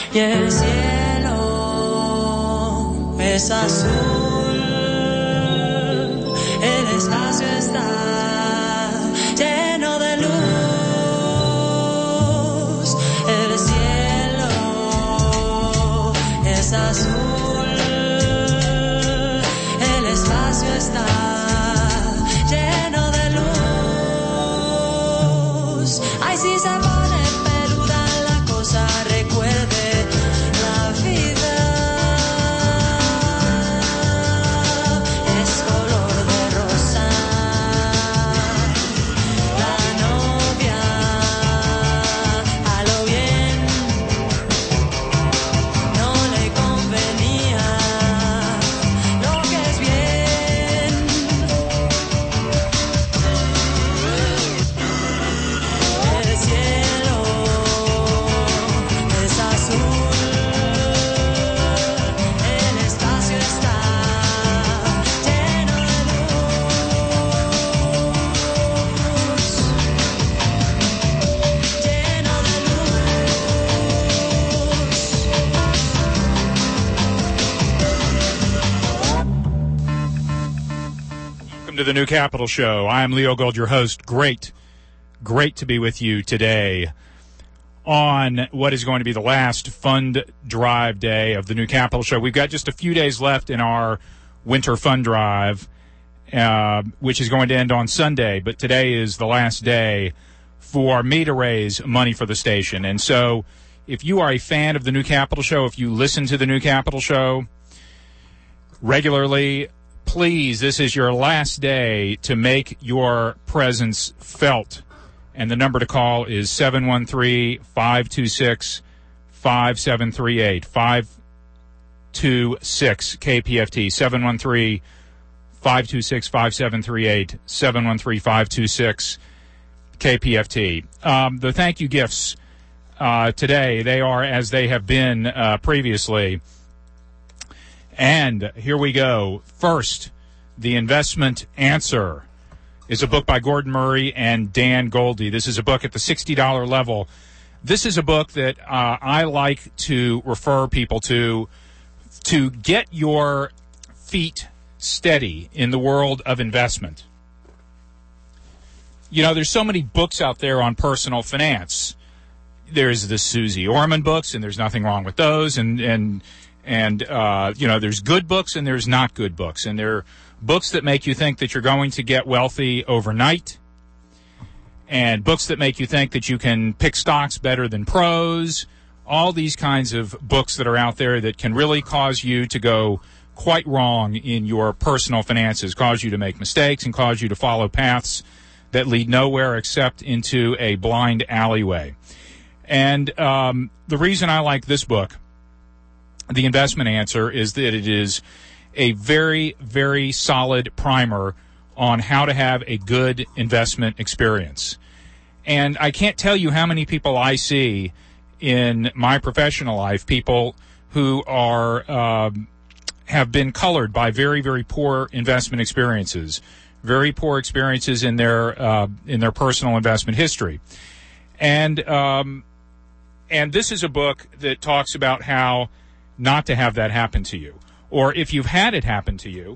y el cielo es azul, el espacio está lleno de luz, el cielo es azul, el espacio está lleno de luz. Ay, si se pone peluda la cosa, recuerde la vida es color de rosa. La novia a lo bien no le convenía lo que es bien. El cielo es azul, el espacio está lleno de luz, lleno de Welcome to the New Capital Show. I am Leo Gold, your host. Great to be with you today on what is going to be the last fund drive day of the New Capital Show. We've got just a few days left in our winter fund drive, which is going to end on Sunday, but today is the last day for me to raise money for the station. And so if you are a fan of the New Capital Show, if you listen to the New Capital Show regularly, please, this is your last day to make your presence felt. And the number to call is 713-526-5738, 526-KPFT, 713-526-5738, 713-526-KPFT. The thank you gifts today, they are as they have been previously. And here we go. First, The Investment Answer is a book by Gordon Murray and Dan Goldie. This is a book at the $60 level. This is a book that I like to refer people to get your feet steady in the world of investment. You know, there's so many books out there on personal finance. There's the Susie Orman books, and there's nothing wrong with those, and you know, there's good books and there's not good books, and there are books that make you think that you're going to get wealthy overnight, and books that make you think that you can pick stocks better than pros, all these kinds of books that are out there that can really cause you to go quite wrong in your personal finances, cause you to make mistakes and cause you to follow paths that lead nowhere except into a blind alleyway. And the reason I like this book, The Investment Answer, is that it is a very, very solid primer on how to have a good investment experience. And I can't tell you how many people I see in my professional life, people who are have been colored by very, very poor investment experiences, very poor experiences in their personal investment history. And this is a book that talks about how not to have that happen to you. Or if you've had it happen to you,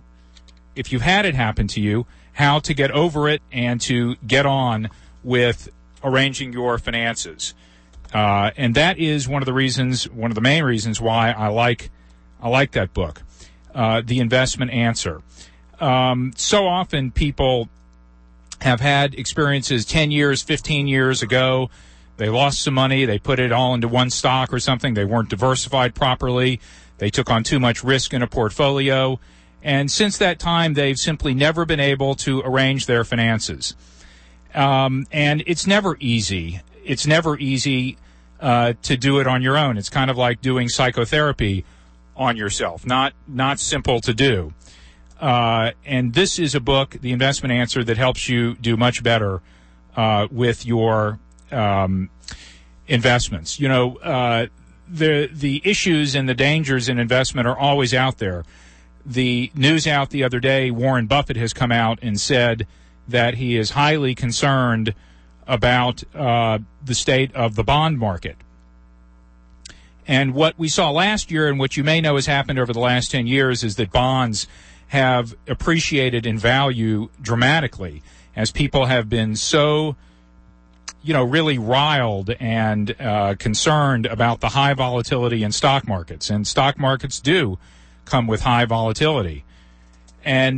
how to get over it and to get on with arranging your finances. And that is one of the main reasons why I like that book, The Investment Answer. So often people have had experiences 10 years, 15 years ago. They lost some money. They put it all into one stock or something. They weren't diversified properly. They took on too much risk in a portfolio. And since that time, they've simply never been able to arrange their finances. And it's never easy. It's never easy to do it on your own. It's kind of like doing psychotherapy on yourself. Not simple to do. And this is a book, The Investment Answer, that helps you do much better with your investments. You know, the issues and the dangers in investment are always out there. The news out the other day, Warren Buffett has come out and said that he is highly concerned about the state of the bond market. And what we saw last year, and what you may know has happened over the last 10 years, is that bonds have appreciated in value dramatically as people have been so, really riled and concerned about the high volatility in stock markets. And stock markets do come with high volatility. And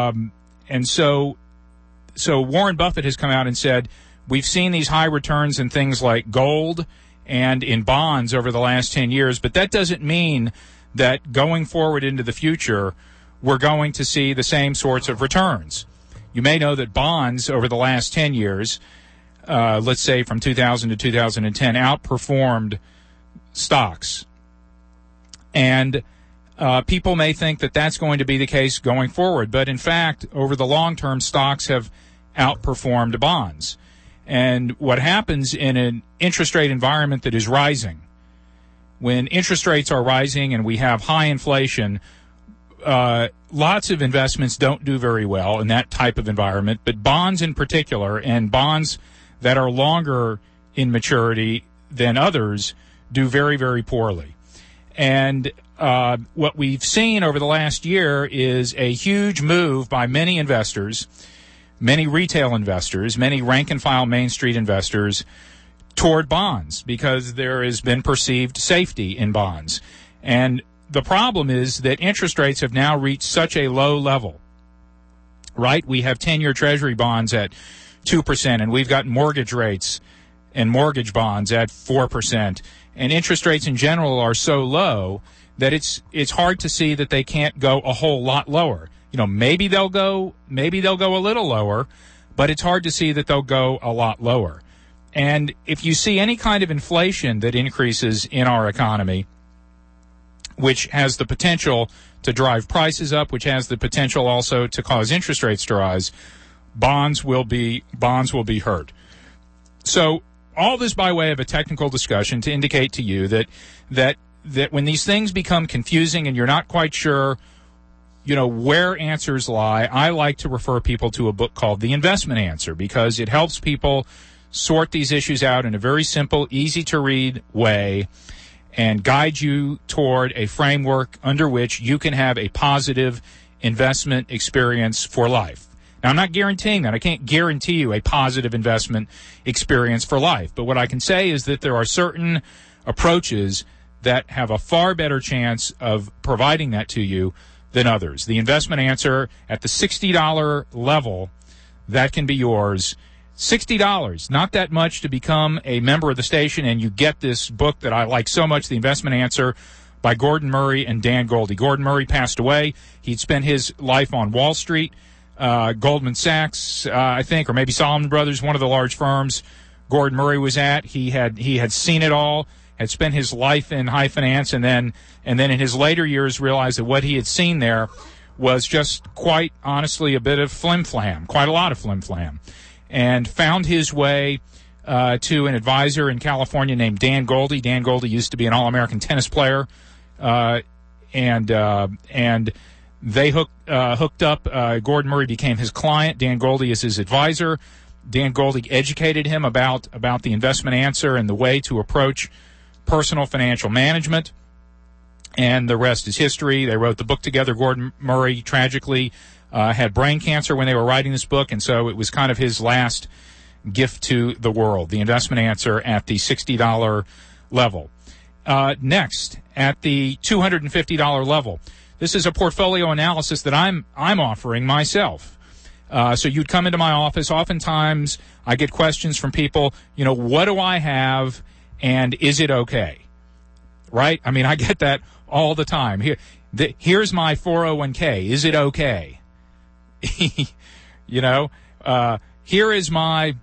so Warren Buffett has come out and said, we've seen these high returns in things like gold and in bonds over the last 10 years, but that doesn't mean that going forward into the future, we're going to see the same sorts of returns. You may know that bonds over the last 10 years, let's say from 2000 to 2010, outperformed stocks. And people may think that that's going to be the case going forward, but in fact, over the long term, stocks have outperformed bonds. And what happens in an interest rate environment that is rising, when interest rates are rising and we have high inflation, lots of investments don't do very well in that type of environment, but bonds in particular, and bonds that are longer in maturity than others, do very, very poorly. And what we've seen over the last year is a huge move by many investors, many retail investors, many rank-and-file Main Street investors toward bonds because there has been perceived safety in bonds. And the problem is that interest rates have now reached such a low level, right? We have 10-year Treasury bonds at 2%, and we've got mortgage rates and mortgage bonds at 4%. And interest rates in general are so low that it's hard to see that they can't go a whole lot lower. Maybe they'll go a little lower, but it's hard to see that they'll go a lot lower. And if you see any kind of inflation that increases in our economy, which has the potential to drive prices up, which has the potential also to cause interest rates to rise, bonds will be hurt. So all this by way of a technical discussion to indicate to you that when these things become confusing and you're not quite sure where answers lie, I like to refer people to a book called The Investment Answer because it helps people sort these issues out in a very simple, easy-to-read way and guide you toward a framework under which you can have a positive investment experience for life. Now, I'm not guaranteeing that. I can't guarantee you a positive investment experience for life. But what I can say is that there are certain approaches that have a far better chance of providing that to you than others. The Investment Answer at the $60 level, that can be yours. $60, not that much to become a member of the station, and you get this book that I like so much, The Investment Answer, by Gordon Murray and Dan Goldie. Gordon Murray passed away. He'd spent his life on Wall Street, Goldman Sachs, I think, or maybe Salomon Brothers, one of the large firms Gordon Murray was at. He had seen it all, had spent his life in high finance, and then in his later years realized that what he had seen there was just quite honestly a bit of flim-flam, quite a lot of flim-flam, and found his way to an advisor in California named Dan Goldie. Dan Goldie used to be an All-American tennis player, and they hooked up. Gordon Murray became his client. Dan Goldie is his advisor. Dan Goldie educated him about the Investment Answer and the way to approach personal financial management, and the rest is history. They wrote the book together. Gordon Murray tragically had brain cancer when they were writing this book, and so it was kind of his last gift to the world, The Investment Answer at the $60 level. Next, at the $250 level, this is a portfolio analysis that I'm offering myself. So you'd come into my office. Oftentimes, I get questions from people, what do I have, and is it okay? Right? I mean, I get that all the time. Here's my 401k. Is it okay? Here's my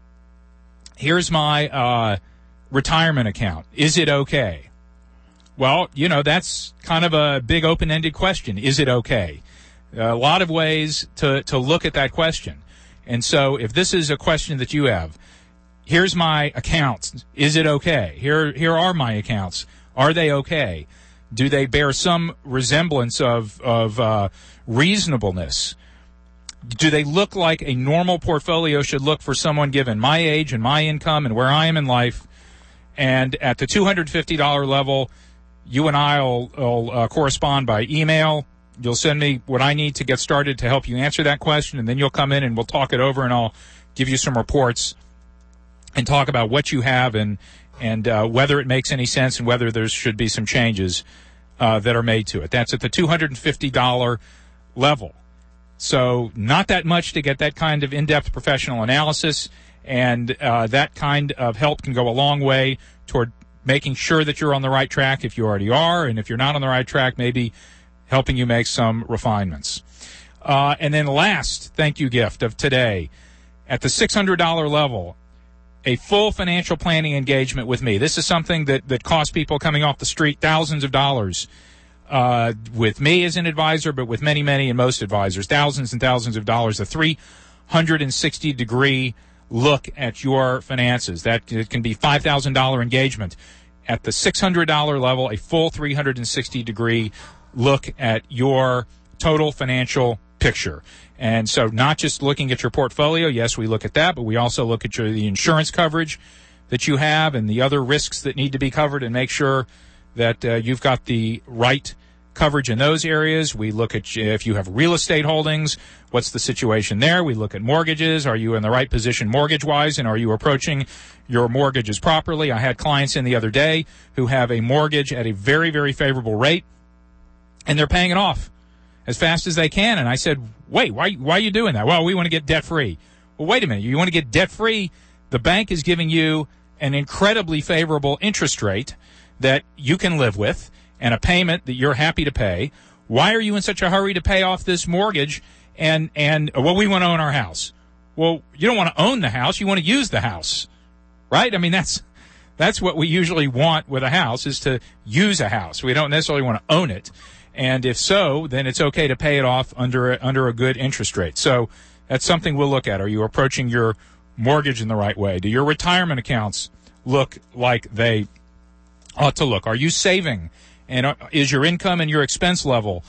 retirement account. Is it okay? Well, that's kind of a big open-ended question. Is it okay? A lot of ways to look at that question. And so if this is a question that you have, here's my accounts. Is it okay? Here are my accounts. Are they okay? Do they bear some resemblance of reasonableness? Do they look like a normal portfolio should look for someone given my age and my income and where I am in life? And at the $250 level, you and I will correspond by email. You'll send me what I need to get started to help you answer that question, and then you'll come in and we'll talk it over, and I'll give you some reports and talk about what you have and whether it makes any sense and whether there should be some changes that are made to it. That's at the $250 level. So not that much to get that kind of in-depth professional analysis, and that kind of help can go a long way toward making sure that you're on the right track if you already are, and if you're not on the right track, maybe helping you make some refinements. And then last thank you gift of today, at the $600 level, a full financial planning engagement with me. This is something that costs people coming off the street thousands of dollars with me as an advisor, but with many, many and most advisors, thousands and thousands of dollars, a 360-degree look at your finances. That it can be $5,000 engagement. At the $600 level, a full 360-degree look at your total financial picture. And so not just looking at your portfolio, yes, we look at that, but we also look at the insurance coverage that you have and the other risks that need to be covered, and make sure that you've got the right coverage in those areas. We look at if you have real estate holdings, what's the situation there? We look at mortgages. Are you in the right position mortgage-wise, and are you approaching your mortgages properly? I had clients in the other day who have a mortgage at a very, very favorable rate, and they're paying it off as fast as they can. And I said, wait, why are you doing that? Well, we want to get debt-free. Well, wait a minute. You want to get debt-free? The bank is giving you an incredibly favorable interest rate that you can live with and a payment that you're happy to pay. Why are you in such a hurry to pay off this mortgage? And well, we want to own our house. Well, you don't want to own the house. You want to use the house, right? I mean, that's what we usually want with a house, is to use a house. We don't necessarily want to own it. And if so, then it's okay to pay it off under a good interest rate. So that's something we'll look at. Are you approaching your mortgage in the right way? Do your retirement accounts look like they ought to look? Are you saving? And is your income and your expense level,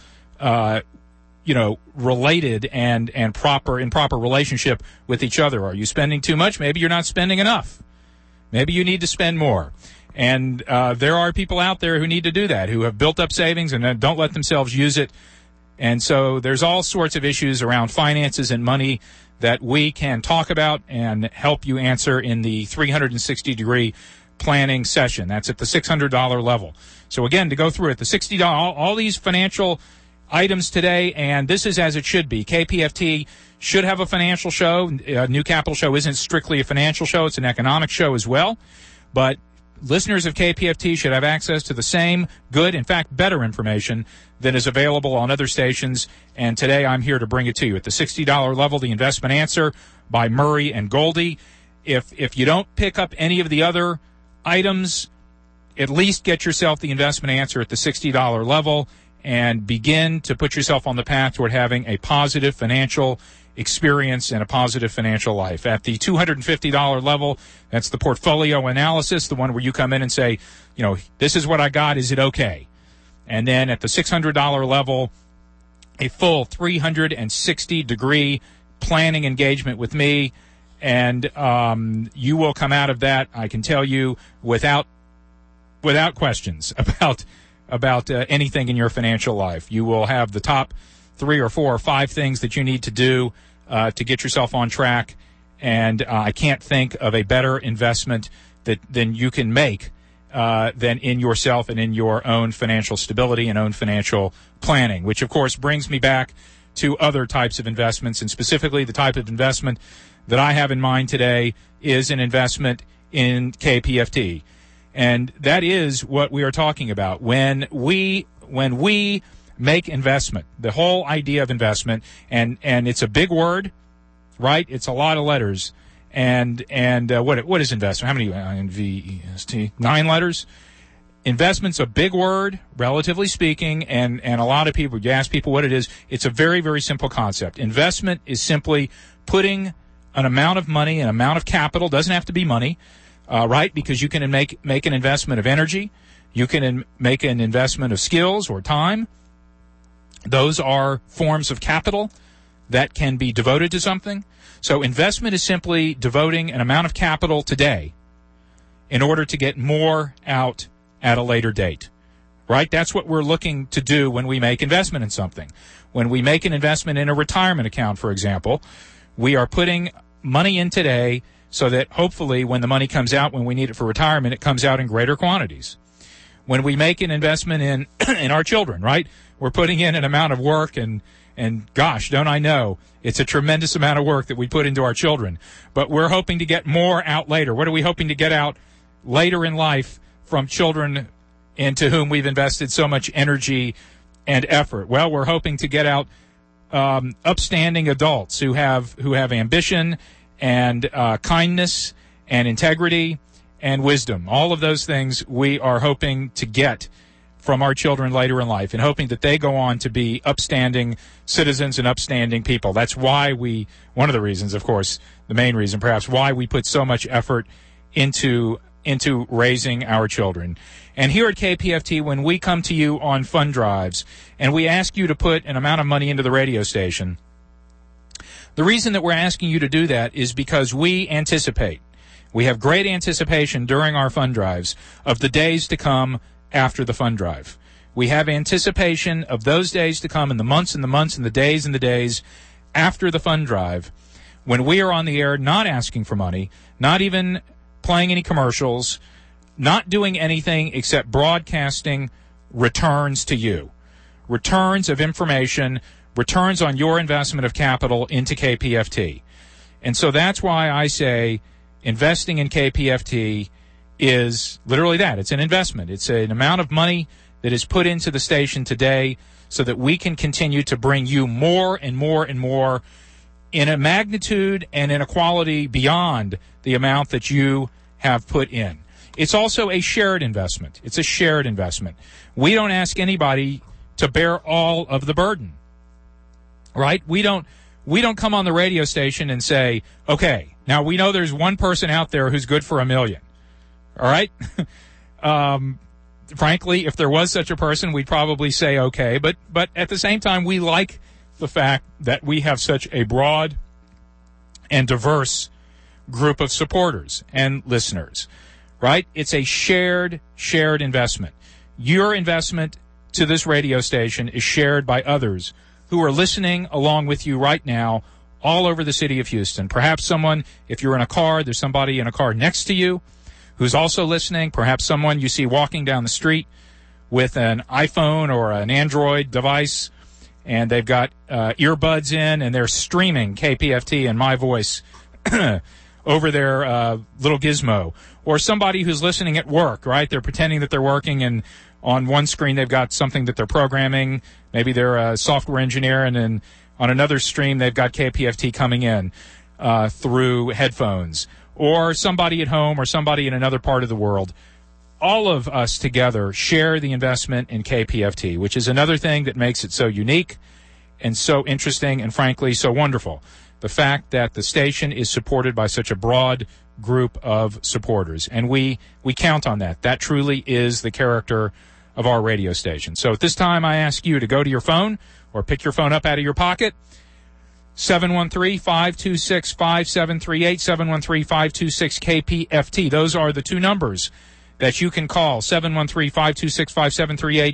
related and proper relationship with each other? Are you spending too much? Maybe you're not spending enough. Maybe you need to spend more. And there are people out there who need to do that, who have built up savings and don't let themselves use it. And so there's all sorts of issues around finances and money that we can talk about and help you answer in the 360-degree planning session. That's at the $600 level. So again, to go through it, the $60, all these financial items today, and this is as it should be. KPFT should have a financial show. New Capital Show isn't strictly a financial show. It's an economic show as well. But listeners of KPFT should have access to the same good, in fact, better information that is available on other stations. And today I'm here to bring it to you. At the $60 level, The Investment Answer by Murray and Goldie. If you don't pick up any of the other items, at least get yourself The Investment Answer at the $60 level and begin to put yourself on the path toward having a positive financial experience and a positive financial life. At the $250 level, that's the portfolio analysis, the one where you come in and say, this is what I got, is it okay? And then at the $600 level, a full 360-degree planning engagement with me, and you will come out of that, I can tell you, without questions about anything in your financial life. You will have the top 3 or 4 or 5 things that you need to do to get yourself on track, and I can't think of a better investment than you can make than in yourself and in your own financial stability and own financial planning, which, of course, brings me back to other types of investments, and specifically the type of investment that I have in mind today is an investment in KPFT. And that is what we are talking about. When we make investment, the whole idea of investment, and it's a big word, right? It's a lot of letters. And what is investment? How many? INVEST? 9 letters. Investment's a big word, relatively speaking, and a lot of people, you ask people what it is, it's a very, very simple concept. Investment is simply putting an amount of money, an amount of capital, doesn't have to be money, right? Because you can make an investment of energy. You can make an investment of skills or time. Those are forms of capital that can be devoted to something. So investment is simply devoting an amount of capital today in order to get more out at a later date. Right? That's what we're looking to do when we make investment in something. When we make an investment in a retirement account, for example, we are putting money in today so that hopefully when the money comes out, when we need it for retirement, it comes out in greater quantities. When we make an investment in in our children, right? We're putting in an amount of work and gosh, don't I know, it's a tremendous amount of work that we put into our children. But we're hoping to get more out later. What are we hoping to get out later in life from children into whom we've invested so much energy and effort? Well, we're hoping to get out upstanding adults who have ambition and kindness and integrity and wisdom. All of those things we are hoping to get from our children later in life, and hoping that they go on to be upstanding citizens and upstanding people. That's why one of the reasons, of course, the main reason perhaps, why we put so much effort into raising our children. And here at KPFT, when we come to you on fund drives and we ask you to put an amount of money into the radio station, the reason that we're asking you to do that is because we have great anticipation during our fund drives of the days to come after the fund drive. We have anticipation of those days to come, and the months and the months and the days after the fund drive, when we are on the air not asking for money, not even playing any commercials, not doing anything except broadcasting returns to you, returns of information, returns on your investment of capital into KPFT. And so that's why I say investing in KPFT is literally that. It's an investment. It's an amount of money that is put into the station today so that we can continue to bring you more and more and more in a magnitude and in a quality beyond the amount that you have put in. It's also a shared investment. It's a shared investment. We don't ask anybody to bear all of the burden, right? We don't come on the radio station and say, okay, now we know there's one person out there who's good for $1 million. All right? Frankly, if there was such a person, we'd probably say okay. But at the same time, we like the fact that we have such a broad and diverse group of supporters and listeners, right? It's a shared investment. Your investment to this radio station is shared by others who are listening along with you right now all over the city of Houston. Perhaps someone, if you're in a car, there's somebody in a car next to you who's also listening. Perhaps someone you see walking down the street with an iPhone or an Android device, and they've got earbuds in, and they're streaming KPFT and my voice over their little gizmo. Or somebody who's listening at work, right? They're pretending that they're working, and on one screen they've got something that they're programming. Maybe they're a software engineer, and then on another stream they've got KPFT coming in through headphones. Or somebody at home or somebody in another part of the world. All of us together share the investment in KPFT, which is another thing that makes it so unique and so interesting and, frankly, so wonderful. The fact that the station is supported by such a broad group of supporters. And we count on that. That truly is the character of our radio station. So at this time, I ask you to go to your phone or pick your phone up out of your pocket. 713-526-5738, 713-526-KPFT. Those are the two numbers that you can call, 713-526-5738,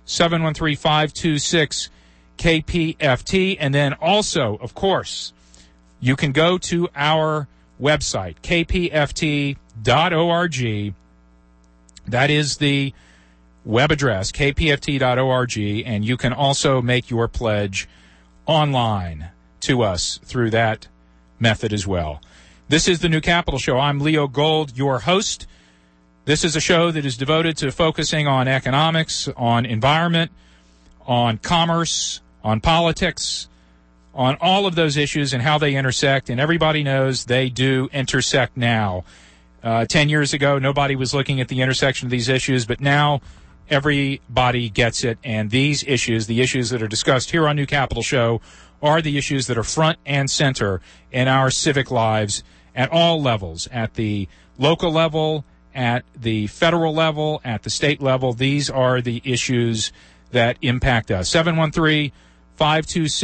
713-526-KPFT. And then also, of course, you can go to our website, kpft.org. That is the web address, kpft.org, and you can also make your pledge online to us through that method as well. This is the New Capital Show. I'm Leo Gold, your host. This is a show that is devoted to focusing on economics, on environment, on commerce, on politics, on all of those issues and how they intersect. And everybody knows they do intersect now. 10 years ago, nobody was looking at the intersection of these issues, but now everybody gets it. And these issues, the issues that are discussed here on New Capital Show, are the issues that are front and center in our civic lives at all levels, at the local level, at the federal level, at the state level. These are the issues that impact us.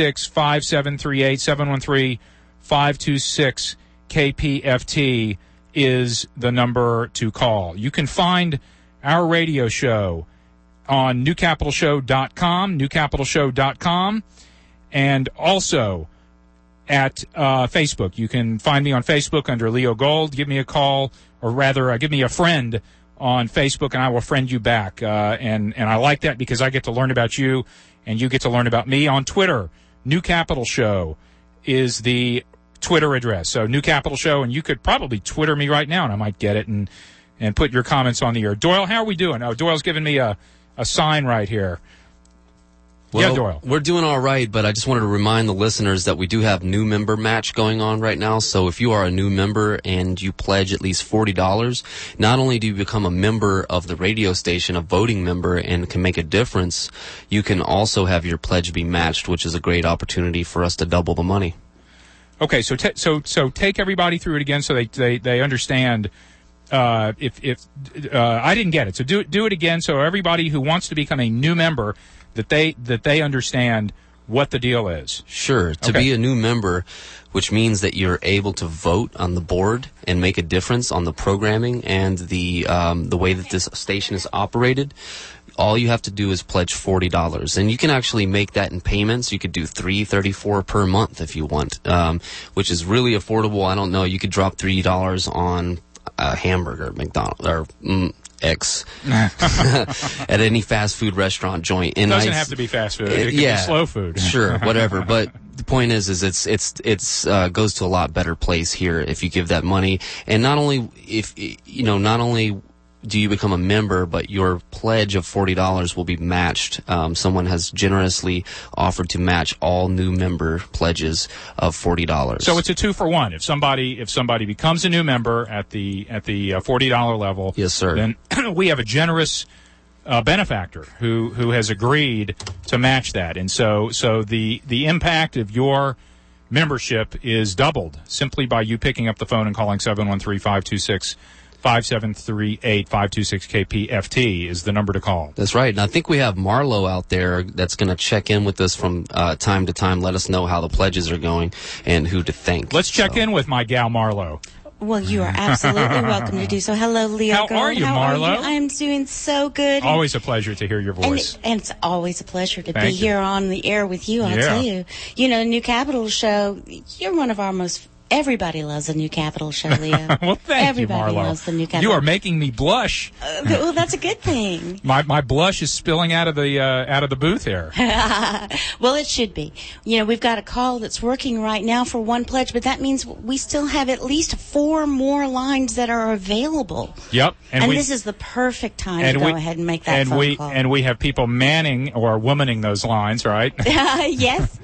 713-526-5738, 713-526-KPFT is the number to call. You can find our radio show on newcapitalshow.com, and also at Facebook. You can find me on Facebook under Leo Gold. Give me a call, or rather, give me a friend on Facebook, and I will friend you back. And I like that because I get to learn about you, and you get to learn about me. On Twitter, New Capital Show is the Twitter address. So New Capital Show, and you could probably Twitter me right now, and I might get it and put your comments on the air. Doyle, how are we doing? Oh, Doyle's giving me a sign right here. Well, yeah, Doyle. We're doing all right, but I just wanted to remind the listeners that we do have new member match going on right now. So if you are a new member and you pledge at least $40, not only do you become a member of the radio station, a voting member, and can make a difference, you can also have your pledge be matched, which is a great opportunity for us to double the money. Okay, so take everybody through it again so they understand. If I didn't get it, so do it again so everybody who wants to become a new member that they understand what the deal is. Sure. To be a new member, which means that you're able to vote on the board and make a difference on the programming and the way that this station is operated. All you have to do is pledge $40, and you can actually make that in payments. You could do $3.34 per month if you want, which is really affordable. I don't know. You could drop $3 on a hamburger at McDonald's or X at any fast food restaurant joint. It doesn't have to be fast food. It can be slow food. Sure, whatever. But the point is it's goes to a lot better place here if you give that money. And not only do you become a member, but your pledge of $40 will be matched. Someone has generously offered to match all new member pledges of $40. So it's a 2-for-1. If somebody becomes a new member at the $40 level, yes, sir, then we have a generous benefactor who has agreed to match that, and so the impact of your membership is doubled simply by you picking up the phone and calling 713-526. 5738 526 KPFT is the number to call. That's right. And I think we have Marlo out there that's going to check in with us from time to time, let us know how the pledges are going and who to thank. Let's check in with my gal Marlo. Well, you are absolutely welcome to do so. Hello, Leo. How are you, Marlo? I am doing so good. Always a pleasure to hear your voice. And it's always a pleasure to Thank be you. here on the air with you, I'll tell you. You know, New Capital Show, you're one of our most... Everybody loves the New Capital Show, Leo. Well, thank Everybody you, Marlo. loves the New Capital. You are making me blush. Well, that's a good thing. My blush is spilling out of the booth here. Well, it should be. You know, we've got a call that's working right now for one pledge, but that means we still have at least 4 more lines that are available. Yep. And this is the perfect time to go ahead and make that phone call. And we have people manning or womaning those lines, right? Yes.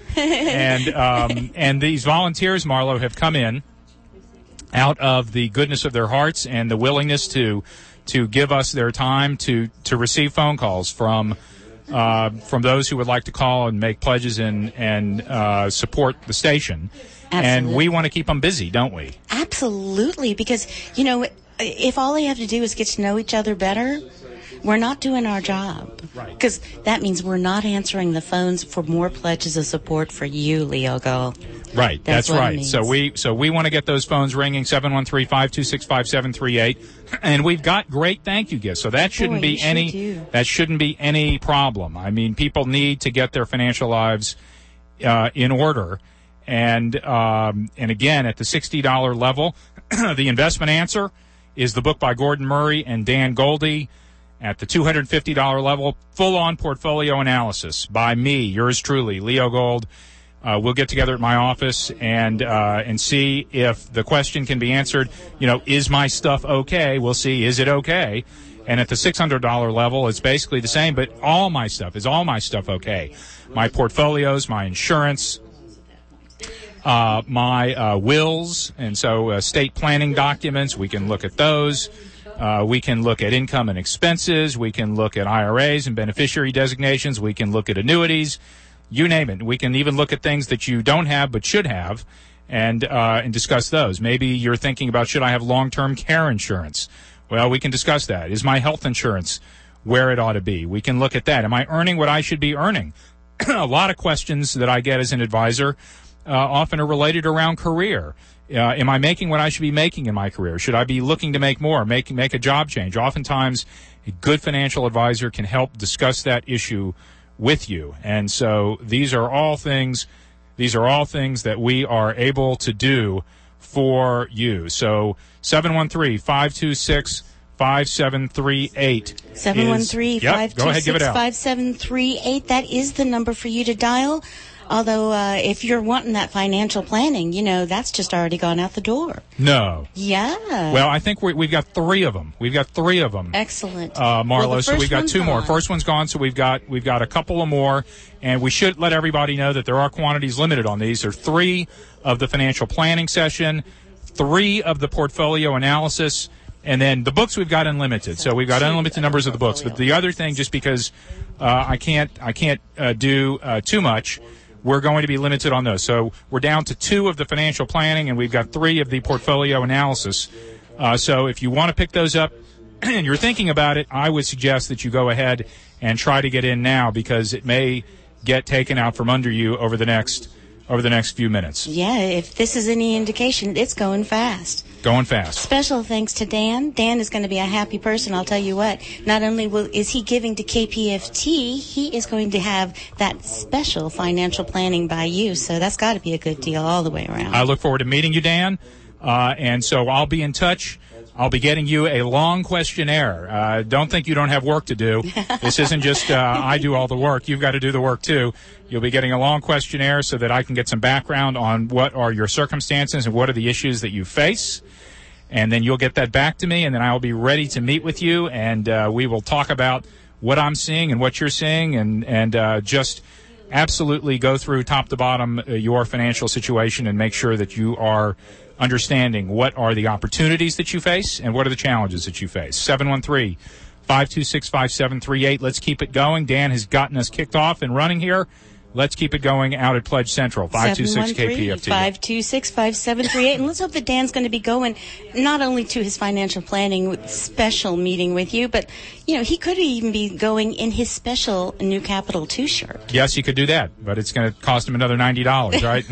And these volunteers, Marlo, have come in out of the goodness of their hearts and the willingness to give us their time to receive phone calls from those who would like to call and make pledges and support the station. Absolutely. And we want to keep them busy, don't we? Absolutely, because, you know, if all they have to do is get to know each other better, we're not doing our job. Right. Because that means we're not answering the phones for more pledges of support for you, Leo Gold. Right, that's what it right. means. So we want to get those phones ringing, 713-526-5738, and we've got great thank you gifts. So that shouldn't be any problem. I mean, people need to get their financial lives in order. And again, at the $60 level, the investment answer is the book by Gordon Murray and Dan Goldie. At the $250 level, full-on portfolio analysis by me, yours truly, Leo Gold. We'll get together at my office and see if the question can be answered. You know, is my stuff okay? We'll see, is it okay? And at the $600 level, it's basically the same, but is all my stuff okay? My portfolios, my insurance, my wills, and so estate planning documents, we can look at those. We can look at income and expenses. We can look at IRAs and beneficiary designations. We can look at annuities. You name it. We can even look at things that you don't have but should have and discuss those. Maybe you're thinking about, should I have long-term care insurance? Well, we can discuss that. Is my health insurance where it ought to be? We can look at that. Am I earning what I should be earning? A lot of questions that I get as an advisor often are related around career. Am I making what I should be making in my career? Should I be looking to make more, make a job change? Oftentimes, a good financial advisor can help discuss that issue with you. And so these are all things that we are able to do for you. So 713-526-5738. 713-526-5738. That is the number for you to dial. Although, if you're wanting that financial planning, that's just already gone out the door. No. Yeah. Well, I think we've got 3 of them. Excellent. Marlo, so we've got 2 more. First one's gone, so we've got a couple of more, and we should let everybody know that there are quantities limited on these. There are 3 of the financial planning session, 3 of the portfolio analysis, and then the books we've got unlimited. So we've got unlimited numbers of the books. But the other thing, just because I can't do too much, we're going to be limited on those. So we're down to 2 of the financial planning, and we've got 3 of the portfolio analysis. So if you want to pick those up and you're thinking about it, I would suggest that you go ahead and try to get in now, because it may get taken out from under you over the next few minutes. Yeah, if this is any indication, it's going fast. Special thanks to Dan. Dan is going to be a happy person, I'll tell you what. Not only is he giving to KPFT, he is going to have that special financial planning by you. So that's got to be a good deal all the way around. I look forward to meeting you, Dan. And so I'll be in touch. I'll be getting you a long questionnaire. Don't think you don't have work to do. This isn't just I do all the work. You've got to do the work, too. You'll be getting a long questionnaire so that I can get some background on what are your circumstances and what are the issues that you face. And then you'll get that back to me, and then I'll be ready to meet with you, and we will talk about what I'm seeing and what you're seeing, and just absolutely go through top to bottom your financial situation and make sure that you are understanding what are the opportunities that you face and what are the challenges that you face. 713-526-5738. Let's keep it going. Dan has gotten us kicked off and running here. Let's keep it going out at Pledge Central, 526-KPFT. 526-5738. And let's hope that Dan's going to be going not only to his financial planning special meeting with you, but, he could even be going in his special New Capital 2 shirt. Yes, he could do that, but it's going to cost him another $90, right?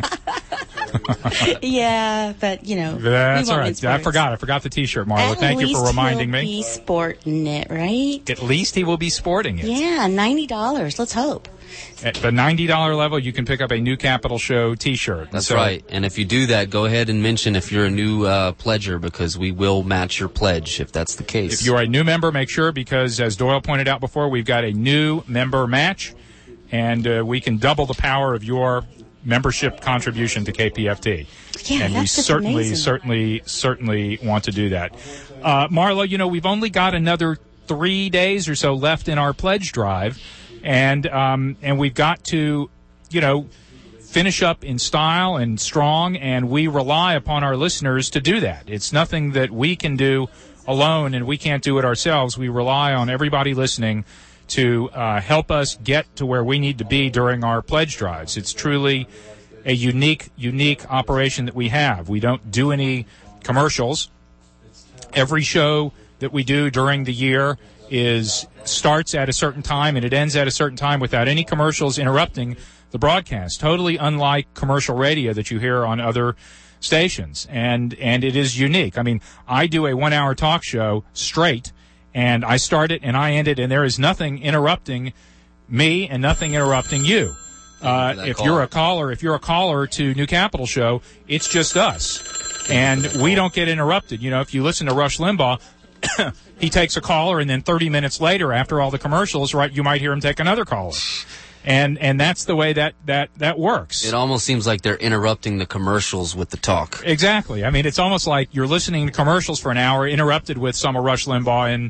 Yeah, but, That's all right. I forgot the T-shirt, Marla. Thank you for reminding me. At least he'll be sporting it, right? At least he will be sporting it. Yeah, $90. Let's hope. At the $90 level, you can pick up a New Capital Show T-shirt. That's right. And if you do that, go ahead and mention if you're a new pledger, because we will match your pledge if that's the case. If you're a new member, make sure, because as Doyle pointed out before, we've got a new member match, and we can double the power of your membership contribution to KPFT. Yeah, and that's we amazing. certainly want to do that. Marlo, we've only got another 3 days or so left in our pledge drive. And we've got to, finish up in style and strong, and we rely upon our listeners to do that. It's nothing that we can do alone, and we can't do it ourselves. We rely on everybody listening to help us get to where we need to be during our pledge drives. It's truly a unique operation that we have. We don't do any commercials. Every show that we do during the year starts at a certain time and it ends at a certain time without any commercials interrupting the broadcast. Totally unlike commercial radio that you hear on other stations. And it is unique. I mean, I do a 1-hour talk show straight, and I start it and I end it, and there is nothing interrupting me and nothing interrupting you. If you're a caller to New Capital Show, it's just us. And we don't get interrupted. If you listen to Rush Limbaugh, he takes a caller, and then 30 minutes later, after all the commercials, right, you might hear him take another caller. And that's the way that works. It almost seems like they're interrupting the commercials with the talk. Exactly. I mean, it's almost like you're listening to commercials for an hour, interrupted with some of Rush Limbaugh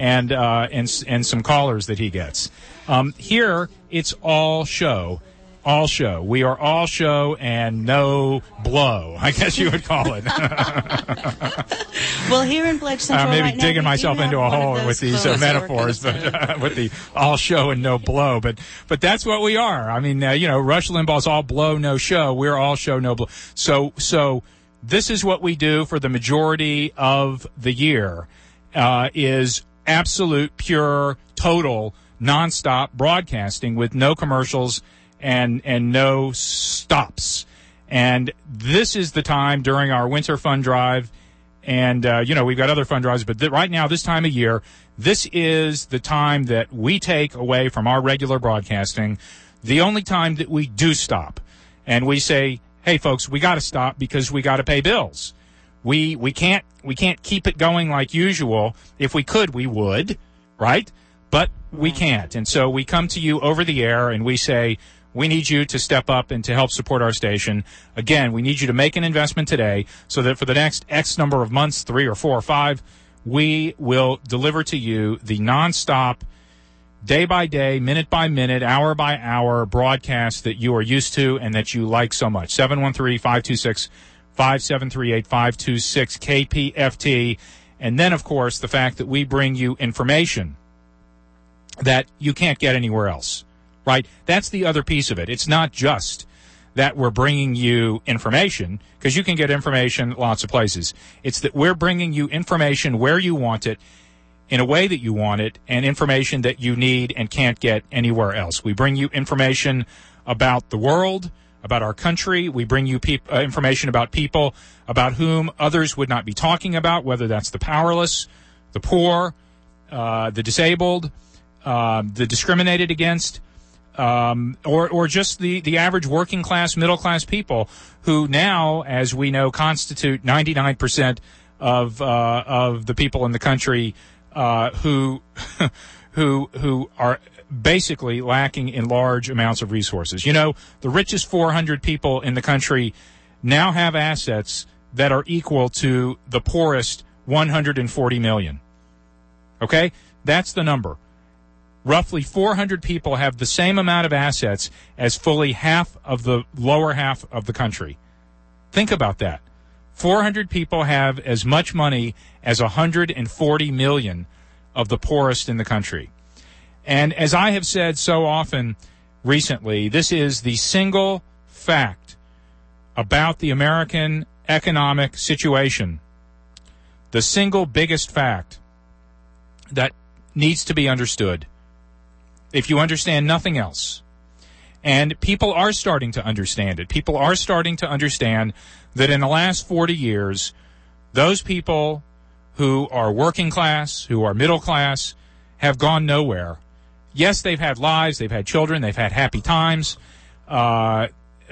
and some callers that he gets. Here, it's all show. All show. We are all show and no blow, I guess you would call it. Well, here in Pledge Central maybe right now, digging myself into a hole with these metaphors, but with the all show and no blow. But that's what we are. I mean, Rush Limbaugh's all blow, no show. We're all show, no blow. So this is what we do for the majority of the year, is absolute, pure, total, nonstop broadcasting with no commercials and no stops. And this is the time during our winter fund drive. And, we've got other fund drives, but right now, this time of year, this is the time that we take away from our regular broadcasting, the only time that we do stop. And we say, hey, folks, we got to stop because we got to pay bills. We can't keep it going like usual. If we could, we would, right? But we can't. And so we come to you over the air and we say, we need you to step up and to help support our station. Again, we need you to make an investment today so that for the next X number of months, 3 or 4 or 5, we will deliver to you the nonstop, day by day, minute by minute, hour by hour broadcast that you are used to and that you like so much. 713-526-5738, 526 KPFT. And then, of course, the fact that we bring you information that you can't get anywhere else. Right? That's the other piece of it. It's not just that we're bringing you information, because you can get information lots of places. It's that we're bringing you information where you want it, in a way that you want it, and information that you need and can't get anywhere else. We bring you information about the world, about our country. We bring you information about people about whom others would not be talking about, whether that's the powerless, the poor, the disabled, the discriminated against, or just the average working class, middle class people who now, as we know, constitute 99% of the people in the country who are basically lacking in large amounts of resources. You know, the richest 400 people in the country now have assets that are equal to the poorest 140 million. Okay? That's the number. Roughly 400 people have the same amount of assets as fully half of the lower half of the country. Think about that. 400 people have as much money as 140 million of the poorest in the country. And as I have said so often recently, this is the single fact about the American economic situation, the single biggest fact that needs to be understood. If you understand nothing else. And people are starting to understand it. People are starting to understand that in the last 40 years, those people who are working class, who are middle class, have gone nowhere. Yes, they've had lives, they've had children, they've had happy times, and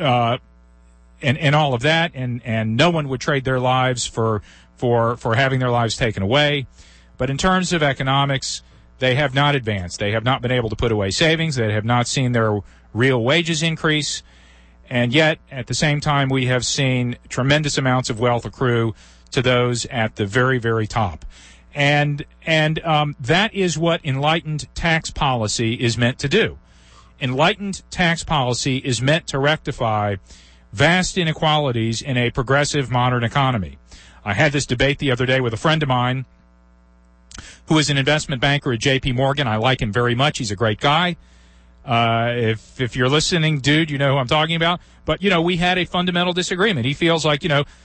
all of that, and no one would trade their lives for having their lives taken away. But in terms of economics, they have not advanced. They have not been able to put away savings. They have not seen their real wages increase. And yet, at the same time, we have seen tremendous amounts of wealth accrue to those at the very, very top. And that is what enlightened tax policy is meant to do. Enlightened tax policy is meant to rectify vast inequalities in a progressive modern economy. I had this debate the other day with a friend of mine who is an investment banker at J.P. Morgan. I like him very much. He's a great guy. If you're listening, dude, you know who I'm talking about. But, we had a fundamental disagreement. He feels like,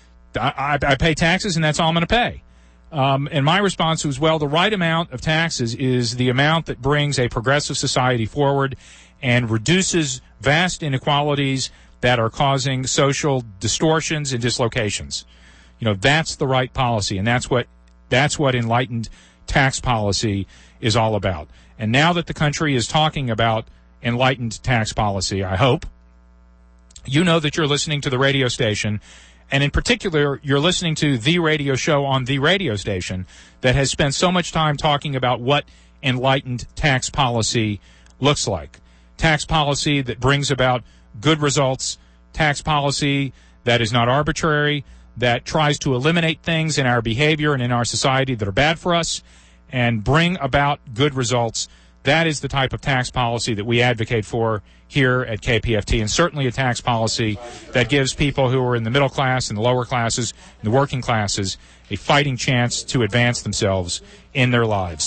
I pay taxes and that's all I'm going to pay. And my response was, well, the right amount of taxes is the amount that brings a progressive society forward and reduces vast inequalities that are causing social distortions and dislocations. That's the right policy, and that's what enlightened tax policy is all about. And now that the country is talking about enlightened tax policy, I hope you know that you're listening to the radio station, and in particular, you're listening to the radio show on the radio station that has spent so much time talking about what enlightened tax policy looks like. Tax policy that brings about good results, tax policy that is not arbitrary, that tries to eliminate things in our behavior and in our society that are bad for us and bring about good results. That is the type of tax policy that we advocate for here at KPFT, and certainly a tax policy that gives people who are in the middle class and the lower classes and the working classes a fighting chance to advance themselves in their lives.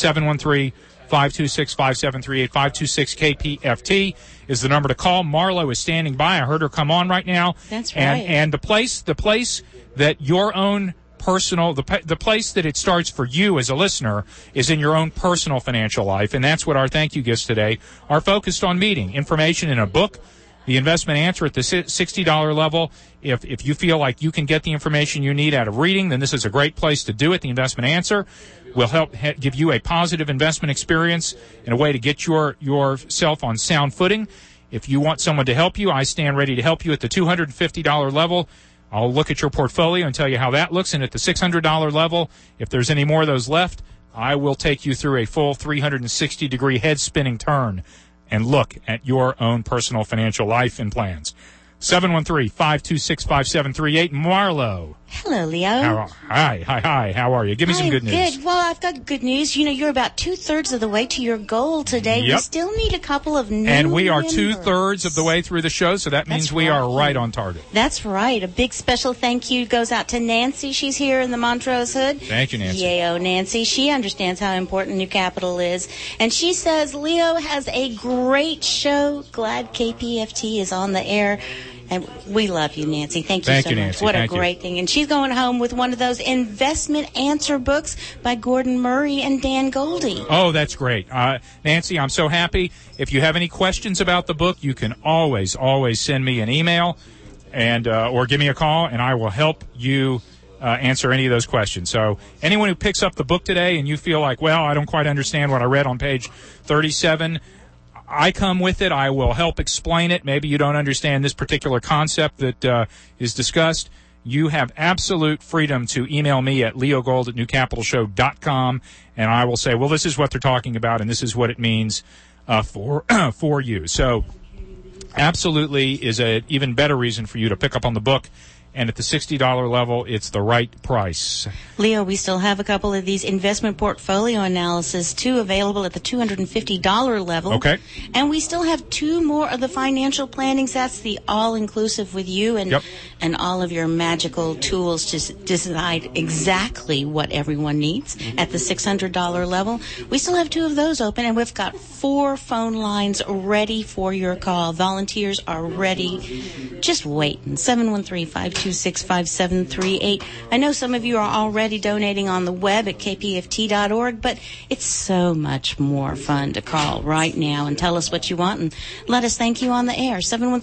713-526-5738, 526-KPFT is the number to call. Marlo is standing by. I heard her come on right now. That's right. And the place that your own personal, the place that it starts for you as a listener is in your own personal financial life, and that's what our thank you gifts today are focused on meeting. Information in a book The Investment Answer at the $60 level, if you feel like you can get the information you need out of reading, then this is a great place to do it. The Investment Answer will help give you a positive investment experience and a way to get yourself on sound footing. If you want someone to help you, I stand ready to help you at the $250 level. I'll look at your portfolio and tell you how that looks. And at the $600 level, if there's any more of those left, I will take you through a full 360-degree head-spinning turn and look at your own personal financial life and plans. 713-526-5738. Marlo. Hello, Leo. Hi. How are you? Give me some good news. Good. Well, I've got good news. You know, you're about 2/3 of the way to your goal today. Yep. We still need a couple of new And we are members. 2/3 of the way through the show, so that means we are right on target. That's right. A big special thank you goes out to Nancy. She's here in the Montrose Hood. Thank you, Nancy. Yay-o, Nancy. She understands how important New Capital is. And she says, Leo has a great show. Glad KPFT is on the air. And we love you, Nancy. Thank you so much. Nancy. What Thank a great thing. And she's going home with one of those Investment Answer books by Gordon Murray and Dan Goldie. Oh, that's great. Nancy, I'm so happy. If you have any questions about the book, you can always send me an email and or give me a call, and I will help you answer any of those questions. So anyone who picks up the book today and you feel like, well, I don't quite understand what I read on page 37, I come with it. I will help explain it. Maybe you don't understand this particular concept that is discussed. You have absolute freedom to email me at leogold@newcapitalshow.com, and I will say, well, this is what they're talking about, and this is what it means for you. So absolutely is an even better reason for you to pick up on the book. And at the $60 level, it's the right price. Leo, we still have a couple of these investment portfolio analysis, too, available at the $250 level. Okay. And we still have 2 more of the financial plannings. That's the all-inclusive with you and all of your magical tools to decide exactly what everyone needs at the $600 level. We still have 2 of those open, and we've got 4 phone lines ready for your call. Volunteers are ready. Just waiting. 713-526-5738. I know some of you are already donating on the web at kpft.org, but it's so much more fun to call right now and tell us what you want and let us thank you on the air.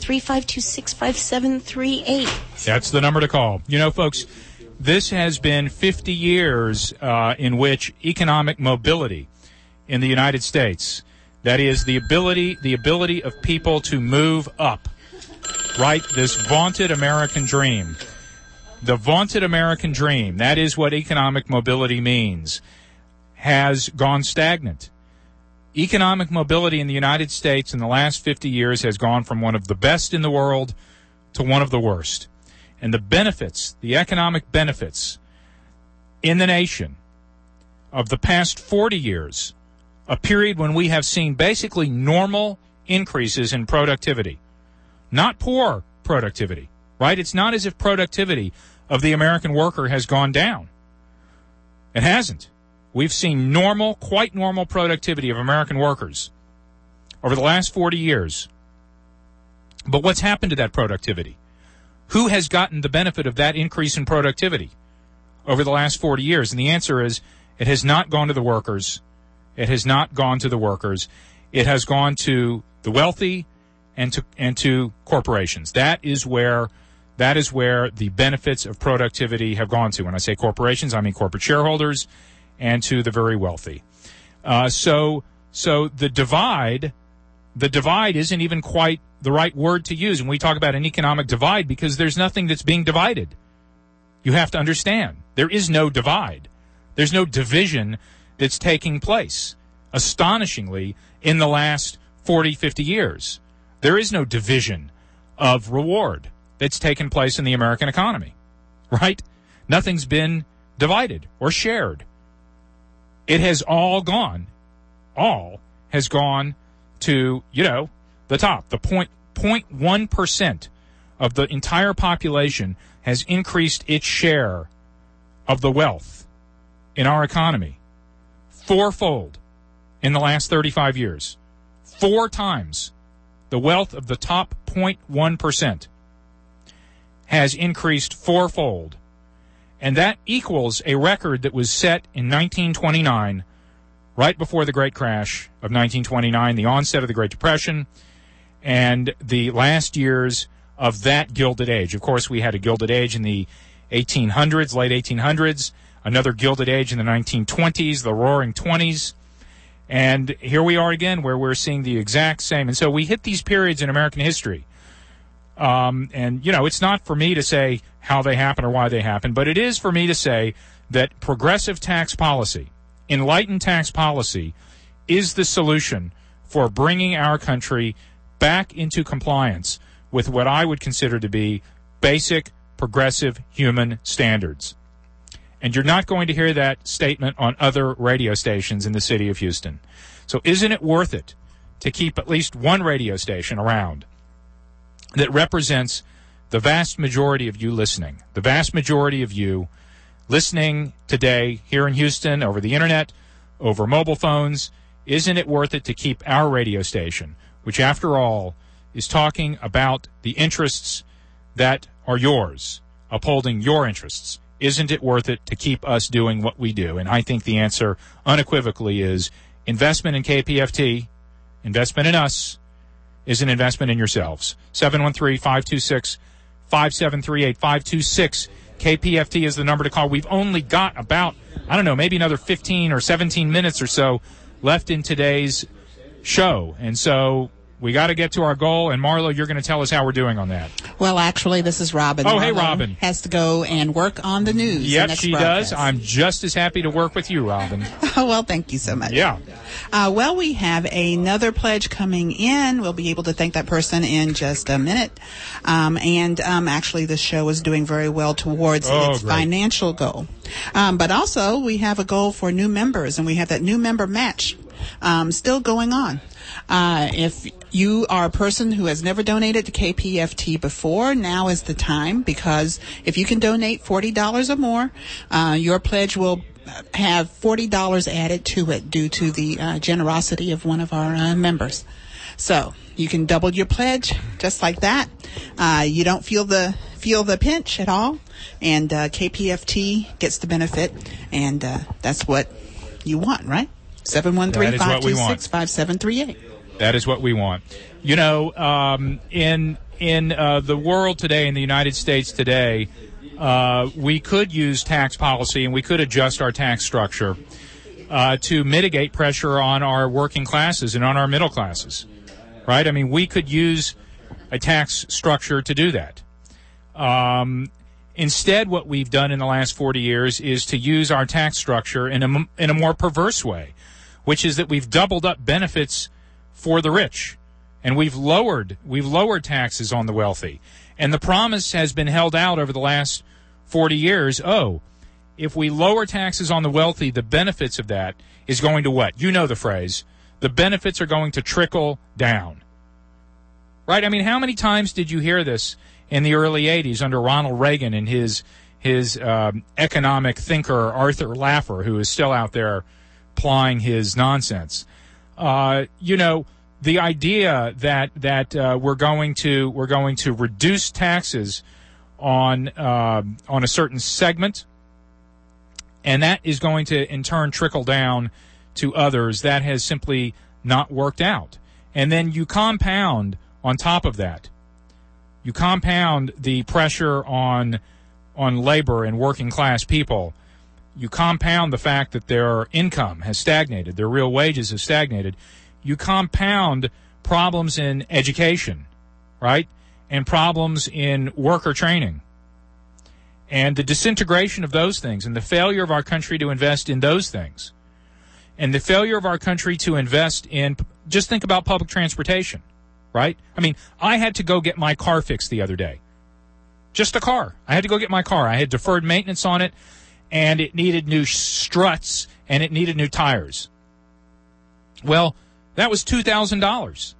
713-526-5738. That's the number to call. You know, folks, this has been 50 years in which economic mobility in the United States, that is the ability of people to move up, right? This vaunted American dream. The vaunted American dream, that is what economic mobility means, has gone stagnant. Economic mobility in the United States in the last 50 years has gone from one of the best in the world to one of the worst. And the benefits, the economic benefits in the nation of the past 40 years, a period when we have seen basically normal increases in productivity, not poor productivity, right? It's not as if productivity of the American worker has gone down. It hasn't. We've seen normal, quite normal productivity of American workers over the last 40 years. But what's happened to that productivity? Who has gotten the benefit of that increase in productivity over the last 40 years? And the answer is, it has not gone to the workers. It has not gone to the workers. It has gone to the wealthy and to corporations. That is where the benefits of productivity have gone to. When I say corporations, I mean corporate shareholders and to the very wealthy. So the divide isn't even quite the right word to use when we talk about an economic divide, because there's nothing that's being divided. You have to understand, there is no divide. There's no division that's taking place. Astonishingly, in the last 40, 50 years, there is no division of reward that's taken place in the American economy, right? Nothing's been divided or shared. It has all has gone to, the top. The 0.1% of the entire population has increased its share of the wealth in our economy fourfold in the last 35 years. 4 times the wealth of the top 0.1% has increased fourfold. And that equals a record that was set in 1929, right before the Great Crash of 1929, the onset of the Great Depression. and the last years of that Gilded Age. Of course, we had a Gilded Age in the 1800s, late 1800s, another Gilded Age in the 1920s, the Roaring 20s, and here we are again where we're seeing the exact same. And so we hit these periods in American history. And, you know, it's not for me to say how they happen or why they happen, but it is for me to say that progressive tax policy, enlightened tax policy, is the solution for bringing our country back into compliance with what I would consider to be basic progressive human standards. And you're not going to hear that statement on other radio stations in the city of Houston. So isn't it worth it to keep at least one radio station around that represents the vast majority of you listening, the vast majority of you listening today here in Houston over the internet, over mobile phones? Isn't it worth it to keep our radio station, which after all is talking about the interests that are yours, upholding your interests? Isn't it worth it to keep us doing what we do? And I think the answer unequivocally is investment in KPFT, investment in us, is an investment in yourselves. 713-526-5738, 526 KPFT is the number to call. We've only got about, I don't know, maybe another 15 or 17 minutes or so left in today's show. And so we got to get to our goal. And Marlo, you're going to tell us how we're doing on that. Well, actually, this is Robin. Oh, hey, Marlo Robin. Has to go and work on the news. Yep, she does. I'm just as happy to work with you, Robin. Oh, well, thank you so much. Yeah. Well, we have another pledge coming in. We'll be able to thank that person in just a minute. Actually, the show is doing very well towards its financial goal. But also, we have a goal for new members, and we have that new member match still going on. If you are a person who has never donated to KPFT before, now is the time, because if you can donate $40 or more, your pledge will have $40 added to it due to the generosity of one of our members. So you can double your pledge just like that. You don't feel the pinch at all, and KPFT gets the benefit, and that's what you want, right? 713-526-5738. That is what we want. You know, in the world today, in the United States today, we could use tax policy and we could adjust our tax structure to mitigate pressure on our working classes and on our middle classes, right? I mean, we could use a tax structure to do that. Instead, what we've done in the last 40 years is to use our tax structure in a more perverse way, which is that we've doubled up benefits for the rich, and we've lowered taxes on the wealthy. And the promise has been held out over the last 40 years. Oh, if we lower taxes on the wealthy, the benefits of that is going to what? You know the phrase. The benefits are going to trickle down. Right? I mean, how many times did you hear this in the early 80s under Ronald Reagan and his economic thinker, Arthur Laffer, who is still out there plying his nonsense? You know, the idea that we're going to reduce taxes on a certain segment, and that is going to in turn trickle down to others, that has simply not worked out. And then you compound on top of that, you compound the pressure on labor and working class people. You compound the fact that their income has stagnated, their real wages have stagnated. You compound problems in education, right? And problems in worker training. And the disintegration of those things, and the failure of our country to invest in those things. And the failure of our country to invest in, just think about public transportation, right? I mean, I had to go get my car fixed the other day. Just a car. I had to go get my car. I had deferred maintenance on it, and it needed new struts, and it needed new tires. Well, that was $2,000.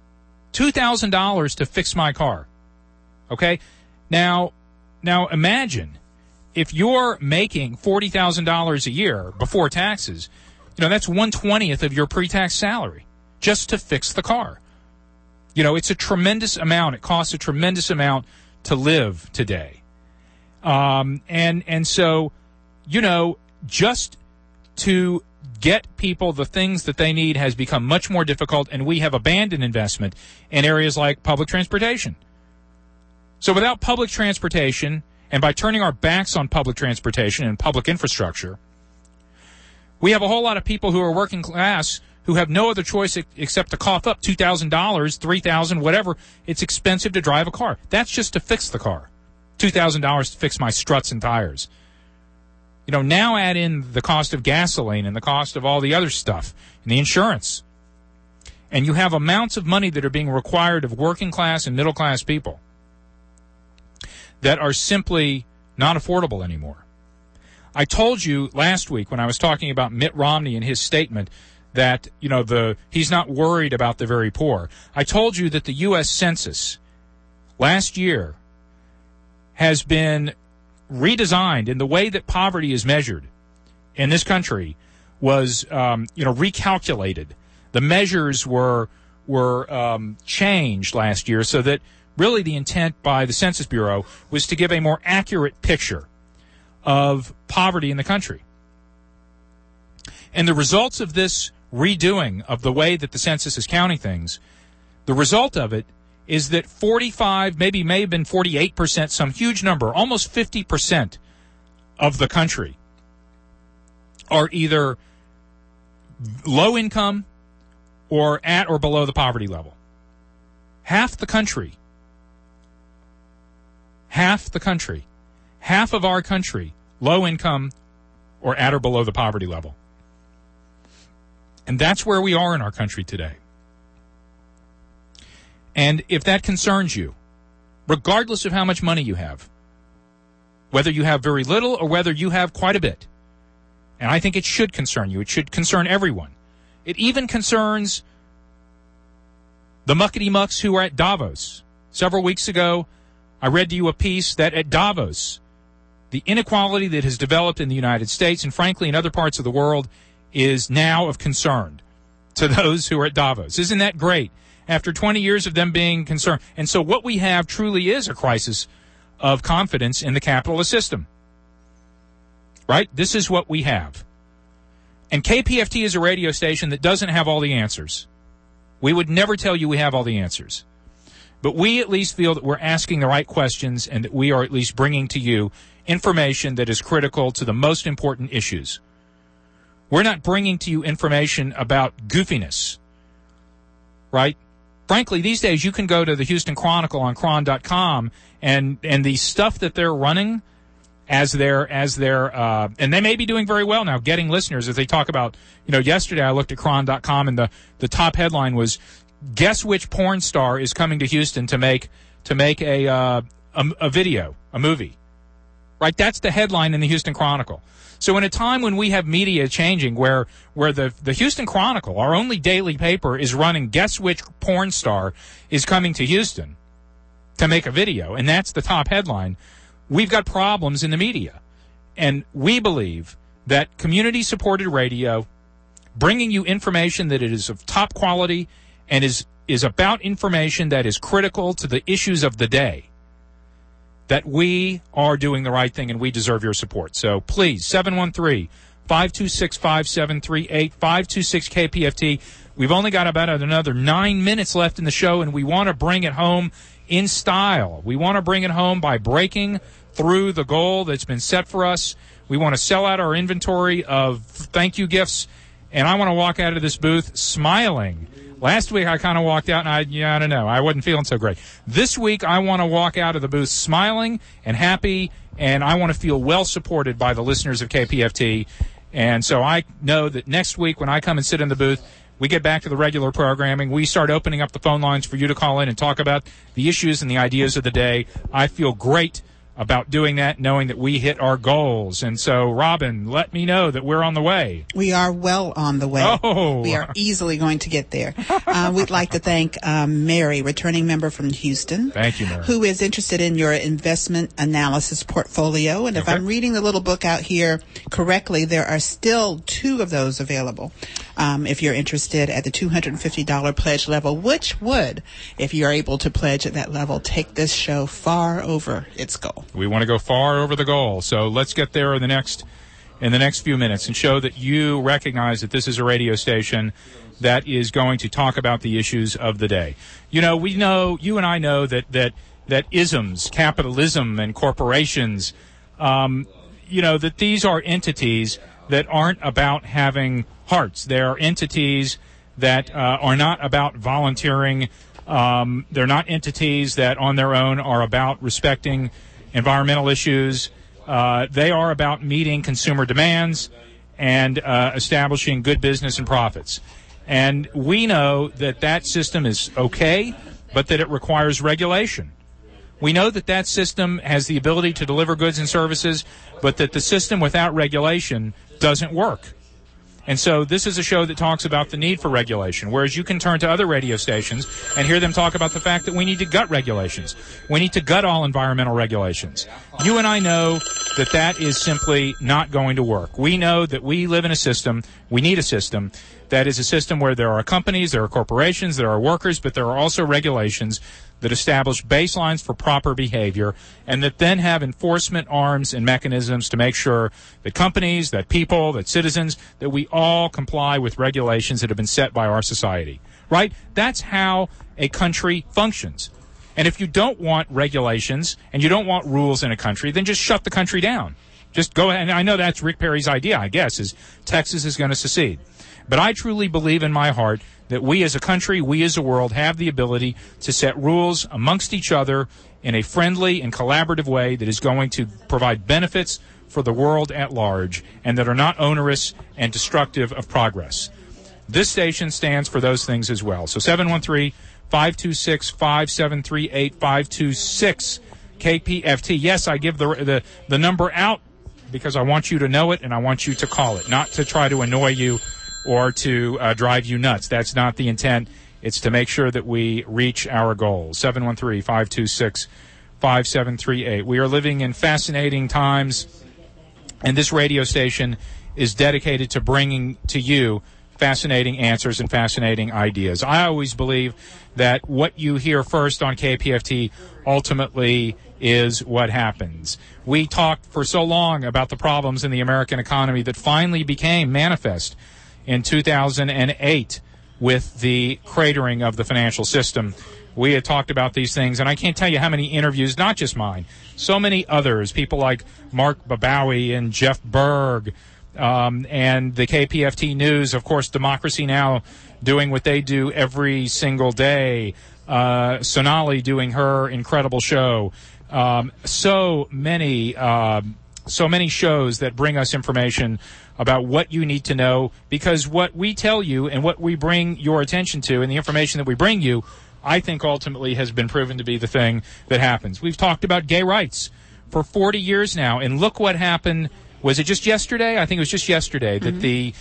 $2,000 to fix my car. Okay? Now imagine if you're making $40,000 a year before taxes, you know, that's 1/20th of your pre-tax salary just to fix the car. You know, it's a tremendous amount. It costs a tremendous amount to live today. And so, you know, just to get people the things that they need has become much more difficult, and we have abandoned investment in areas like public transportation. So without public transportation, and by turning our backs on public transportation and public infrastructure, we have a whole lot of people who are working class who have no other choice except to cough up $2,000, $3,000, whatever. It's expensive to drive a car. That's just to fix the car. $2,000 to fix my struts and tires. You know, now add in the cost of gasoline and the cost of all the other stuff and the insurance. And you have amounts of money that are being required of working class and middle class people that are simply not affordable anymore. I told you last week when I was talking about Mitt Romney and his statement that, you know, he's not worried about the very poor. I told you that the U.S. Census last year has been redesigned, in the way that poverty is measured in this country was, recalculated. The measures were changed last year so that really the intent by the Census Bureau was to give a more accurate picture of poverty in the country. And the results of this redoing of the way that the census is counting things, the result of it is that 45, may have been 48%, some huge number, almost 50% of the country are either low income or at or below the poverty level. Half the country, half of our country, low income or at or below the poverty level. And that's where we are in our country today. And if that concerns you, regardless of how much money you have, whether you have very little or whether you have quite a bit, and I think it should concern you, it should concern everyone. It even concerns the muckety-mucks who are at Davos. Several weeks ago, I read to you a piece that at Davos, the inequality that has developed in the United States and frankly in other parts of the world is now of concern to those who are at Davos. Isn't that great? After 20 years of them being concerned. And so what we have truly is a crisis of confidence in the capitalist system. Right? This is what we have. And KPFT is a radio station that doesn't have all the answers. We would never tell you we have all the answers. But we at least feel that we're asking the right questions and that we are at least bringing to you information that is critical to the most important issues. We're not bringing to you information about goofiness, right? Frankly, these days you can go to the Houston Chronicle on Chron.com and the stuff that they're running as their and they may be doing very well now, getting listeners as they talk about, yesterday I looked at Chron.com and the top headline was, guess which porn star is coming to Houston to make a video, a movie. Right? That's the headline in the Houston Chronicle. So in a time when we have media changing where the Houston Chronicle, our only daily paper, is running guess which porn star is coming to Houston to make a video, and that's the top headline, we've got problems in the media. And we believe that community-supported radio, bringing you information that it is of top quality and is about information that is critical to the issues of the day, that we are doing the right thing and we deserve your support. So please, 713-526-5738, 526-KPFT. We've only got about another 9 minutes left in the show, and we want to bring it home in style. We want to bring it home by breaking through the goal that's been set for us. We want to sell out our inventory of thank you gifts, and I want to walk out of this booth smiling. Last week I kind of walked out and I don't know. I wasn't feeling so great. This week I want to walk out of the booth smiling and happy, and I want to feel well supported by the listeners of KPFT. And so I know that next week when I come and sit in the booth, we get back to the regular programming. We start opening up the phone lines for you to call in and talk about the issues and the ideas of the day. I feel great about doing that, knowing that we hit our goals. And so, Robin, let me know that we're on the way. We are well on the way. Oh. We are easily going to get there. We'd like to thank Mary, returning member from Houston. Thank you, Mary. Who is interested in your investment analysis portfolio. And if I'm reading the little book out here correctly, there are still 2 of those available. If you're interested at the $250 pledge level, which would, if you're able to pledge at that level, take this show far over its goal. We want to go far over the goal. So let's get there in the next in the next few minutes and show that you recognize that this is a radio station that is going to talk about the issues of the day. You and I know that isms, capitalism, and corporations, that these are entities that aren't about having hearts. They are entities that are not about volunteering. They're not entities that on their own are about respecting environmental issues. They are about meeting consumer demands and establishing good business and profits. And we know that system is okay, but that it requires regulation. We know that system has the ability to deliver goods and services, but that the system without regulation doesn't work. And so this is a show that talks about the need for regulation, whereas you can turn to other radio stations and hear them talk about the fact that we need to gut regulations. We need to gut all environmental regulations. You and I know that is simply not going to work. We know that we live in a system, we need a system, that is a system where there are companies, there are corporations, there are workers, but there are also regulations that establish baselines for proper behavior and that then have enforcement arms and mechanisms to make sure that companies, that people, that citizens, that we all comply with regulations that have been set by our society. Right? That's how a country functions. And if you don't want regulations and you don't want rules in a country, then just shut the country down. Just go ahead. And I know that's Rick Perry's idea, I guess, is Texas is going to secede. But I truly believe in my heart that we as a country, we as a world, have the ability to set rules amongst each other in a friendly and collaborative way that is going to provide benefits for the world at large and that are not onerous and destructive of progress. This station stands for those things as well. So 713-526-5738, 526 KPFT. Yes, I give the number out because I want you to know it and I want you to call it, not to try to annoy you or to drive you nuts. That's not the intent. It's to make sure that we reach our goals. 713-526-5738. We are living in fascinating times, and this radio station is dedicated to bringing to you fascinating answers and fascinating ideas. I always believe that what you hear first on KPFT ultimately is what happens. We talked for so long about the problems in the American economy that finally became manifest in 2008 with the cratering of the financial system. We had talked about these things, and I can't tell you how many interviews, not just mine, so many others, people like Mark Babawi and Jeff Berg, and the KPFT News, of course, Democracy Now! Doing what they do every single day, Sonali doing her incredible show, so many shows that bring us information about what you need to know, because what we tell you and what we bring your attention to and the information that we bring you, I think ultimately has been proven to be the thing that happens. We've talked about gay rights for 40 years now, and look what happened. Was it just yesterday? I think it was just yesterday that the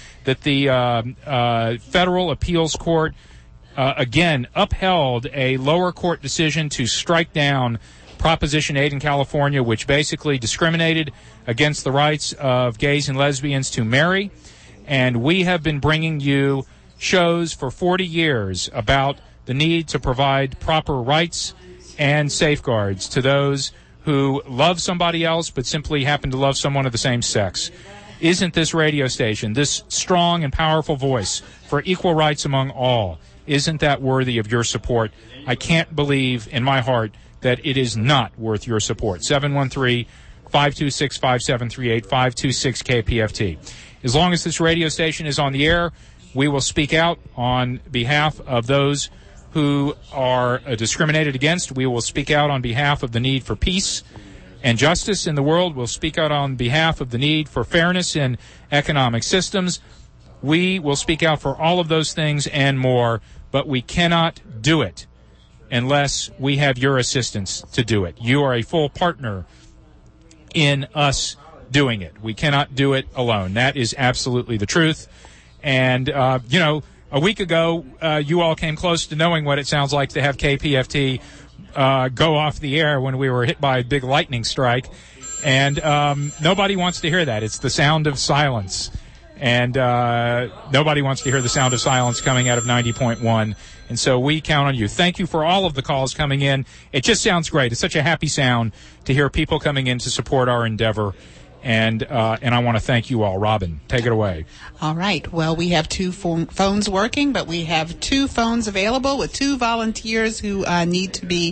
Federal Appeals Court again upheld a lower court decision to strike down Proposition 8 in California, which basically discriminated against the rights of gays and lesbians to marry. And we have been bringing you shows for 40 years about the need to provide proper rights and safeguards to those who love somebody else but simply happen to love someone of the same sex. Isn't this radio station, this strong and powerful voice for equal rights among all, isn't that worthy of your support? I can't believe in my heart that it is not worth your support. 713-526-5738, 526 KPFT. As long as this radio station is on the air, we will speak out on behalf of those who are discriminated against. We will speak out on behalf of the need for peace and justice in the world. We'll speak out on behalf of the need for fairness in economic systems. We will speak out for all of those things and more, but we cannot do it unless we have your assistance to do it. You are a full partner in us doing it. We cannot do it alone. That is absolutely the truth. And, a week ago, you all came close to knowing what it sounds like to have KPFT go off the air when we were hit by a big lightning strike. And nobody wants to hear that. It's the sound of silence. And nobody wants to hear the sound of silence coming out of 90.1. And so we count on you. Thank you for all of the calls coming in. It just sounds great. It's such a happy sound to hear people coming in to support our endeavor. And I want to thank you all. Robin, take it away. All right. Well, we have two phones working, but we have two phones available with two volunteers who need to be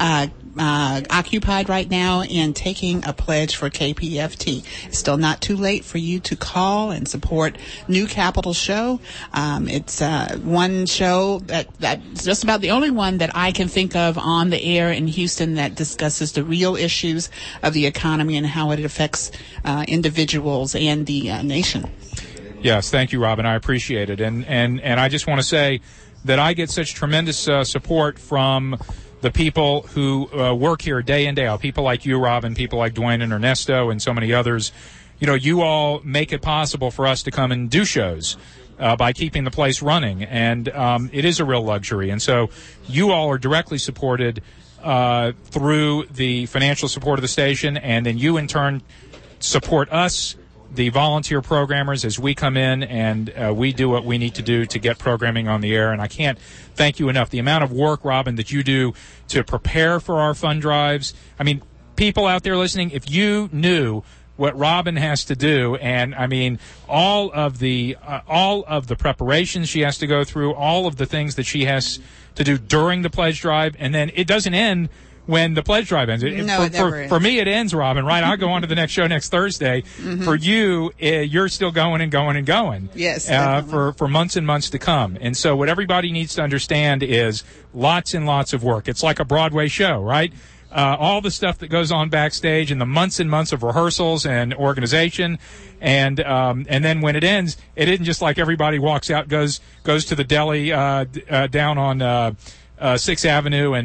occupied right now in taking a pledge for KPFT. It's still not too late for you to call and support New Capital Show. It's one show that's just about the only one that I can think of on the air in Houston that discusses the real issues of the economy and how it affects individuals and the nation. Yes, thank you, Robin. I appreciate it. And I just want to say that I get such tremendous support from the people who work here day in, day out, people like you, Robin, people like Dwayne and Ernesto and so many others. You know, you all make it possible for us to come and do shows by keeping the place running, and it is a real luxury. And so you all are directly supported through the financial support of the station, and then you in turn support us, the volunteer programmers, as we come in and we do what we need to do to get programming on the air. And I can't thank you enough. The amount of work, Robin, that you do to prepare for our fund drives. I mean, people out there listening, if you knew what Robin has to do, and I mean, all of the preparations she has to go through, all of the things that she has to do during the pledge drive, and then it doesn't end when the pledge drive ends. For me, it ends, Robin, right? I'll go on to the next show next Thursday. Mm-hmm. For you, you're still going and going and going. Yes. For months and months to come. And so what everybody needs to understand is lots and lots of work. It's like a Broadway show, right? All the stuff that goes on backstage and the months and months of rehearsals and organization. And then when it ends, it isn't just like everybody walks out, goes to the deli down on 6th Avenue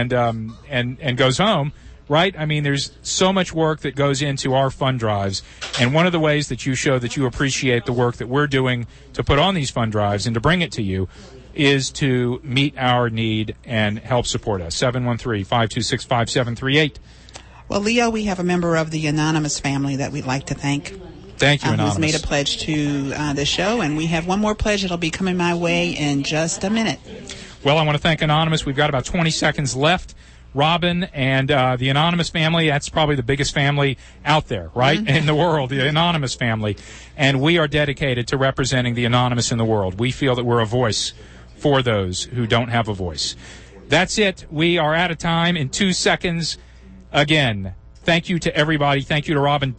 and goes home, right? I mean, there's so much work that goes into our fund drives, and one of the ways that you show that you appreciate the work that we're doing to put on these fund drives and to bring it to you is to meet our need and help support us. 713-526-5738. Well, Leo, we have a member of the Anonymous family that we'd like to thank. Thank you, Anonymous. Who's made a pledge to the show, and we have one more pledge that'll be coming my way in just a minute. Well, I want to thank Anonymous. We've got about 20 seconds left. Robin and the Anonymous family, that's probably the biggest family out there, right, in the world, the Anonymous family. And we are dedicated to representing the Anonymous in the world. We feel that we're a voice for those who don't have a voice. That's it. We are out of time in 2 seconds. Again, thank you to everybody. Thank you to Robin.